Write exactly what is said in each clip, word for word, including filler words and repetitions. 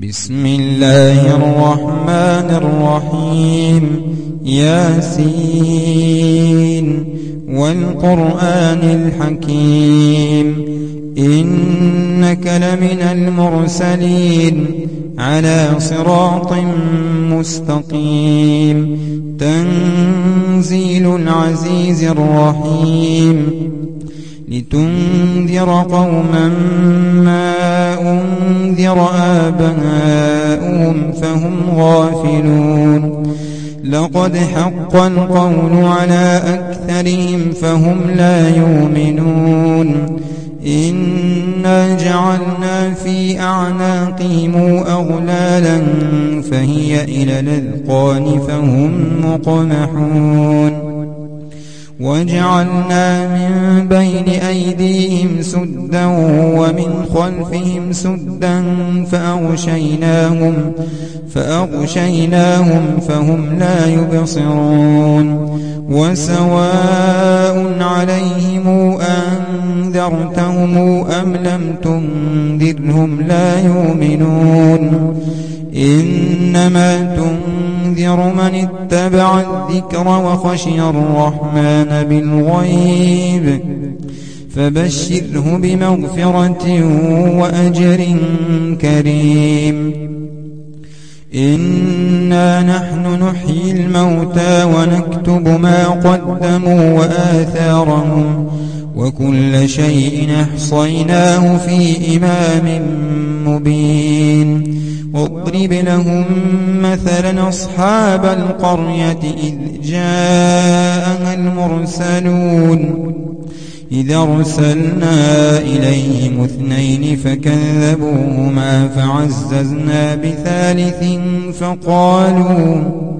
بسم الله الرحمن الرحيم. ياسين والقرآن الحكيم إنك لمن المرسلين على صراط مستقيم تنزيل العزيز الرحيم لتنذر قوما ما أنذر آباؤهم فهم غافلون لقد حق القول على أكثرهم فهم لا يؤمنون إنا جعلنا في أعناقهم أغلالا فهي إلى الأذقان فهم مقمحون وجعلنا من بين أيديهم سدا ومن خلفهم سدا فأغشيناهم, فأغشيناهم فهم لا يبصرون وسواء عليهم أنذرتهم أم لم تنذرهم لا يؤمنون إنما تنذر من اتبع الذكر وخشي الرحمن بالغيب فبشره بمغفرة وأجر كريم. إنا نحن نحيي الموتى ونكتب ما قدموا وآثارهم وكل شيء أحصيناه في إمام مبين. واضرب لهم مثلا أصحاب القرية إذ جاءها المرسلون إذا أرسلنا إليهم اثنين فكذبوهما فعززنا بثالث فقالوا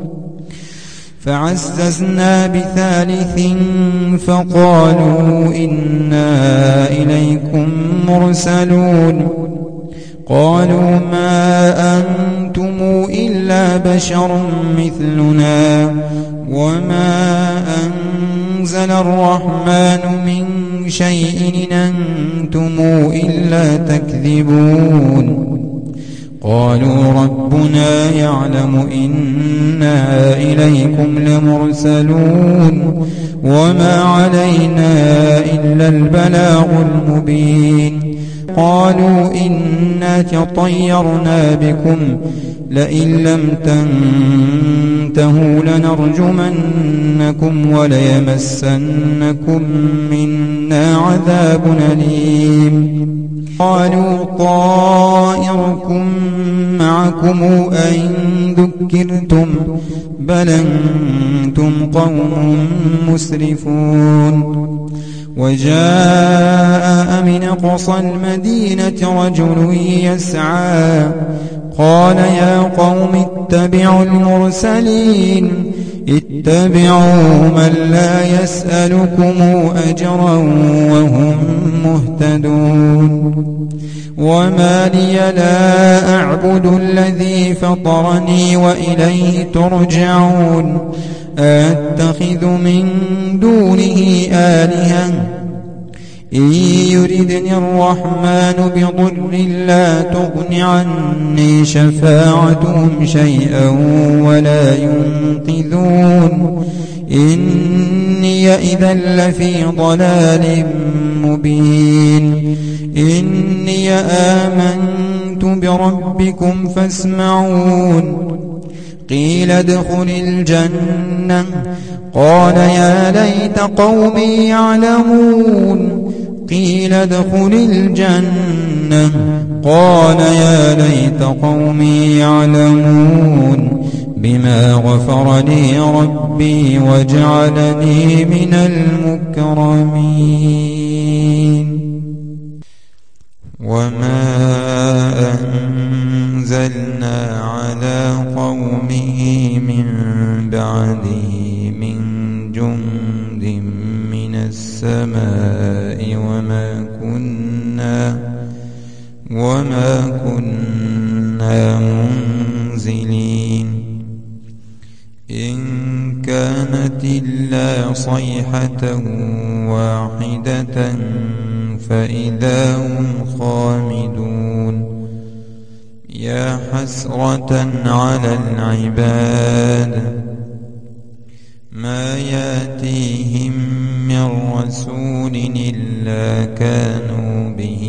فعززنا بثالث فقالوا إنا إليكم مرسلون قالوا ما أنتم إلا بشر مثلنا وما أنزل الرحمن من شيء إن أنتم إلا تكذبون قالوا ربنا يعلم إنا إليكم لمرسلون وما علينا إلا البلاغ المبين. قالوا إنا تطيرنا بكم لئن لم تنتهوا لنرجمنكم وليمسنكم منا عذاب أليم. قالوا طائركم معكم أئن ذكرتم بل أنتم قوم مسرفون. وجاء من أقصى المدينة رجل يسعى قال يا قوم اتبعوا المرسلين اتبعوا من لا يسألكم أجرا وهم مهتدون. وما لي لا أعبد الذي فطرني وإليه ترجعون أتخذ من دونه آلهة إن يردني الرحمن بضر لا تغن عني شفاعتهم شيئا ولا ينقذون إني إذا لفي ضلال مبين. إني آمنت بربكم فاسمعون. قيل ادخل الجنة قال يا ليت قومي يعلمون. قيل ادخل الجنة قال يا ليت قومي يعلمون بما غفر لي ربي وجعلني من المكرمين. وما أنزلنا على قومه من بعده من جند من السماء وما كنا وما كنا منزلين إن كانت إلا صيحة واحدة فإذا هم خامدون يا حسرة على العباد ما ياتيهم من رسول إلا كانوا به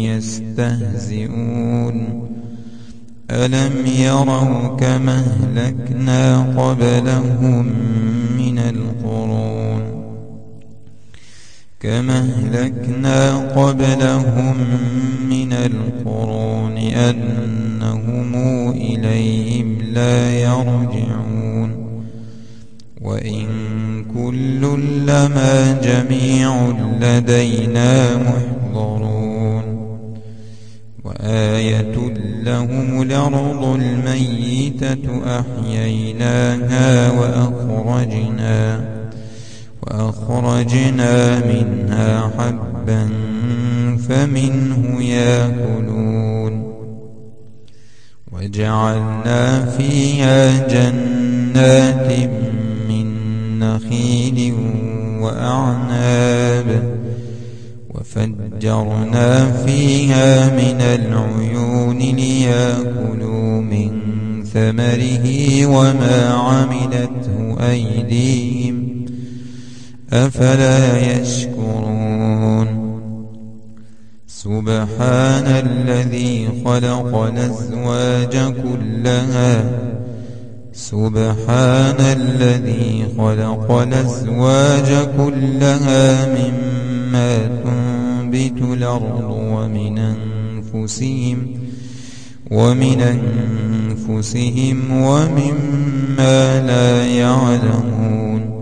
يستهزئون ألم يروا كما أهلكنا قبلهم من القرون كما أهلكنا قبلهم من القرون أنهم إليهم لا يرجعون وإن كل لما جميع لدينا محضرون وآية لهم الأرض الميتة أحييناها وأخرجنا وأخرجنا منها حبا فمنه يأكلون وجعلنا فيها جنات من نخيل وأعناب وفجرنا فيها من العيون ليأكلوا من ثمره وما عملته أيديهم أفلا يشكرون سبحان الذي خلق الأزواج كلها سبحان الذي خلق الأزواج كلها مما تنبت الأرض ومن أنفسهم ومن أنفسهم ومما لا يعلمون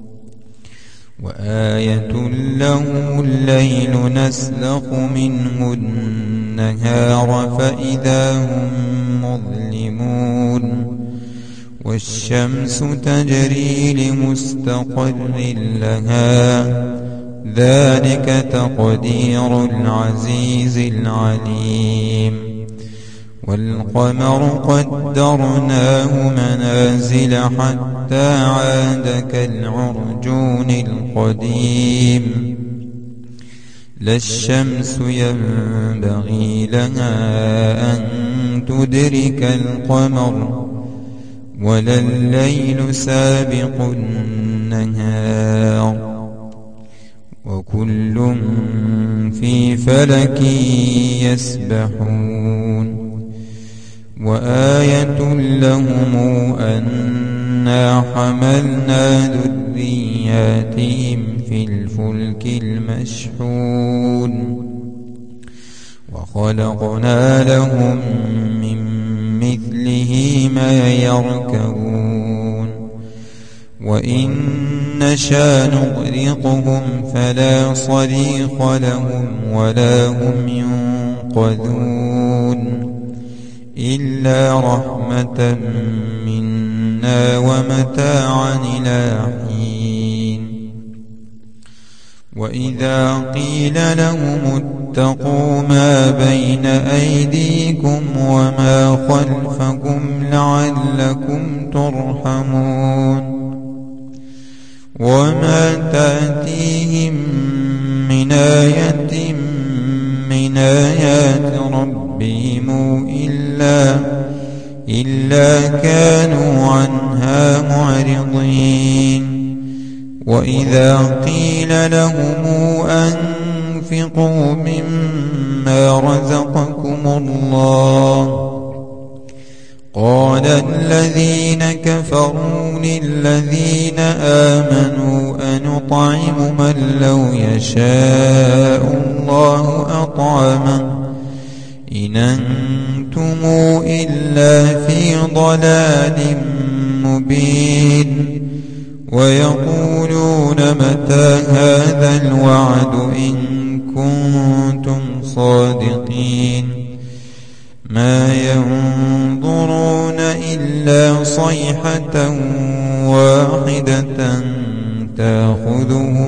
وآية لهم الليل نسلخ منه النهار فإذا هم مظلمون والشمس تجري لمستقر لها ذلك تقدير العزيز العليم والقمر قدرناه منازل حتى عاد كالعرجون القديم لا الشمس ينبغي لها أن تدرك القمر ولا الليل سابق النهار وكل في فلك يسبحون وآية لهم أنا حملنا ذرياتهم في الفلك المشحون وخلقنا لهم من مثله ما يركبون وإن نشاء نغرقهم فلا صريخ لهم ولا هم ينقذون إلا رحمة منا ومتاعا إلى حين وإذا قيل لهم اتقوا ما بين أيديكم وما خلفكم لعلكم ترحمون وما تأتيهم من آية من آيات ربهم إلا إلا كانوا عنها معرضين وإذا قيل لهم أنفقوا مما رزقكم الله قال الذين كفروا للذين آمنوا أنطعم من لو يشاء الله أطعمه إن أنتم إلا في ضلال مبين ويقولون متى هذا الوعد إن كنتم صادقين ما ينظرون إلا صيحة واحدة تأخذهم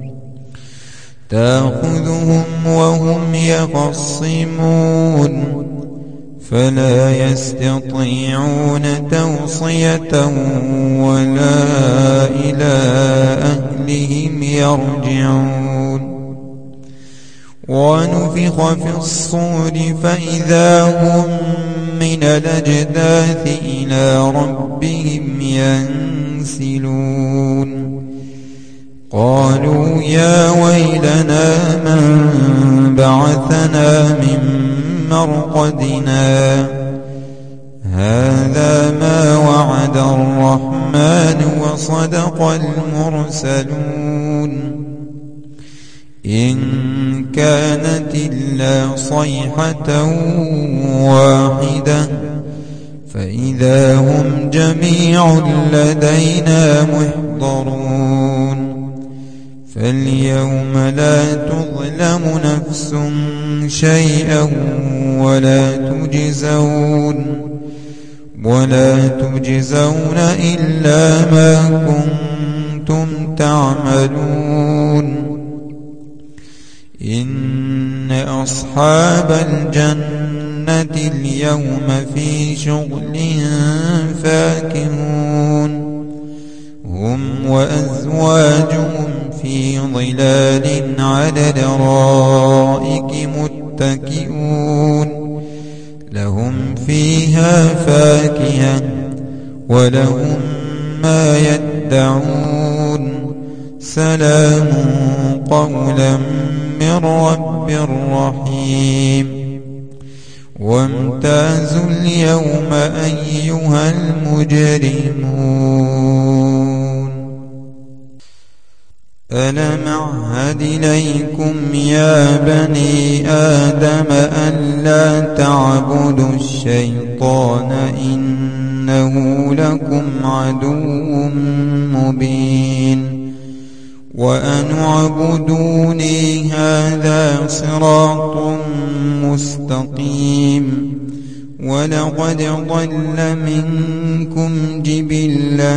تأخذهم وهم يخصمون فلا يستطيعون توصية ولا إلى أهلهم يرجعون ونفخ في الصور فإذا هم من من الأجداث إلى ربهم ينسلون قالوا يا ويلنا من بعثنا من مرقدنا هذا ما وعد الرحمن وصدق المرسلون إن كانت إلا صيحة واحدة فإذا هم جميع لدينا محضرون فاليوم لا تظلم نفس شيئا ولا تجزون ولا تجزون إلا ما كنتم تعملون إن أصحاب الجنة اليوم في شغل فاكهون هم وأزواجهم في ظلال على الأرائك متكئون لهم فيها فاكهة ولهم ما يدعون سلام قولا من رب رحيم وامتازوا اليوم أيها المجرمون ألم أعهد إليكم يا بني آدم ألا تعبدوا الشيطان إنه لكم عدو مبين وأن اعبدوني هذا صراط مستقيم ولقد ضل منكم جبلا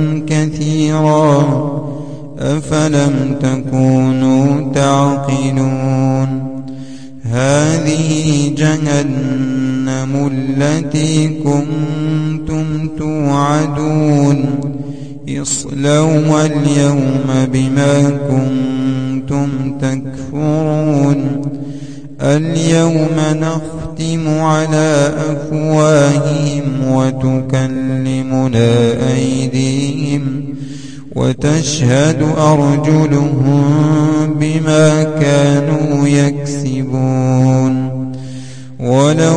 كثيرا أفلم تكونوا تعقلون هذه جهنم التي كنتم توعدون اصلوها اليوم بما كنتم تكفرون اليوم نختم على أفواههم وتكلمنا أيديهم وتشهد أرجلهم بما كانوا يكسبون ولو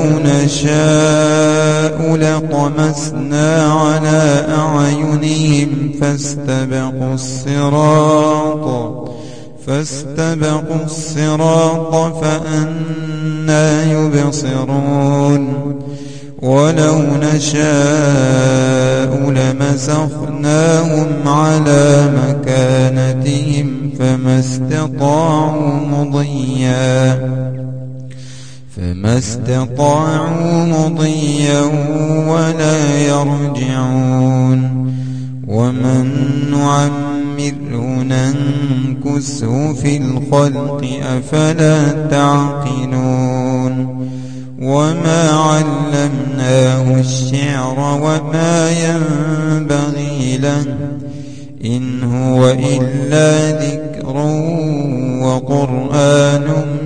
نشاء لطمسنا على أعينهم فاستبقوا الصراط فاستبقوا الصراط فأنى يبصرون ولو نشاء لمسخناهم على مكانتهم فما استطاعوا مضيا فما استطاعوا مضيا ولا يرجعون ومن نعمره ننكسه في الخلق أفلا تعقلون وما علمناه الشعر وما ينبغي له إن هو إلا ذكر وقرآن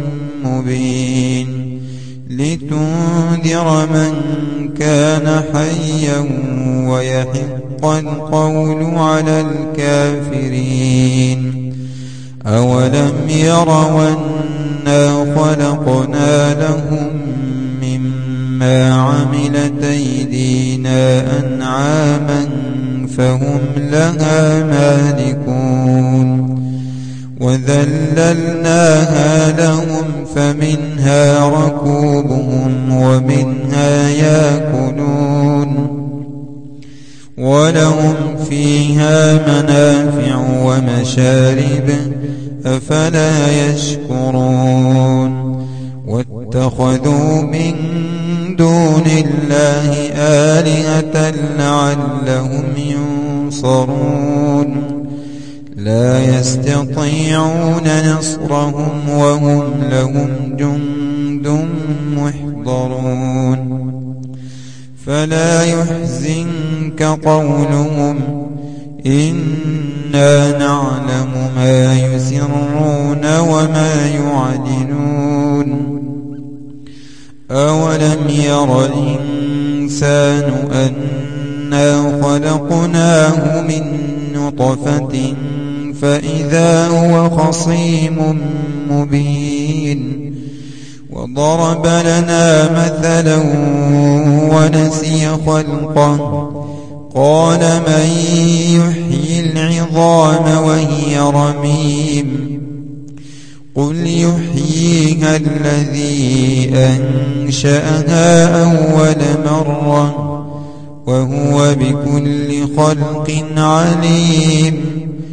مبين لتنذر من كان حيا ويحق القول على الكافرين أولم يروا أنا خلقنا لهم مما عملت أيدينا أنعاما فهم لها مالكون وذللناها لهم فمنها ركوبهم ومنها يأكلون ولهم فيها منافع ومشارب أفلا يشكرون واتخذوا من دون الله آلهة لعلهم ينصرون لا يستطيعون نصرهم وهم لهم جند محضرون فلا يحزنك قولهم إنا نعلم ما يسرون وما يعلنون أولم ير الإنسان أنا خلقناه من نطفة فإذا هو خصيم مبين وضرب لنا مثلا ونسي خلقه قال من يحيي العظام وهي رميم قل يحييها الذي أنشأها أول مرة وهو بكل خلق عليم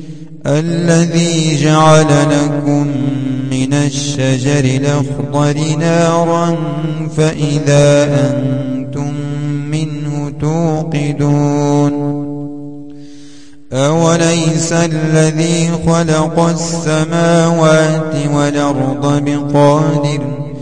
الذي جعل لكم من الشجر الأخضر نارا فإذا أنتم منه توقدون أوليس الذي خلق السماوات والأرض بقادر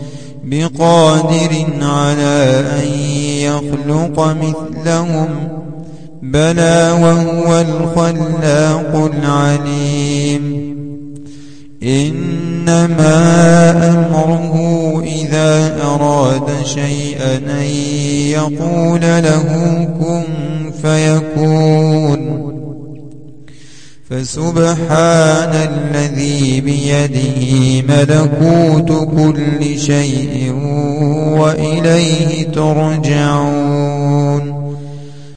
بقادر على أن يخلق مثلهم بلى وهو الخلاق العليم إنما أمره إذا أراد شيئا أن يقول له كن فيكون فسبحان الذي بيده ملكوت كل شيء وإليه ترجعون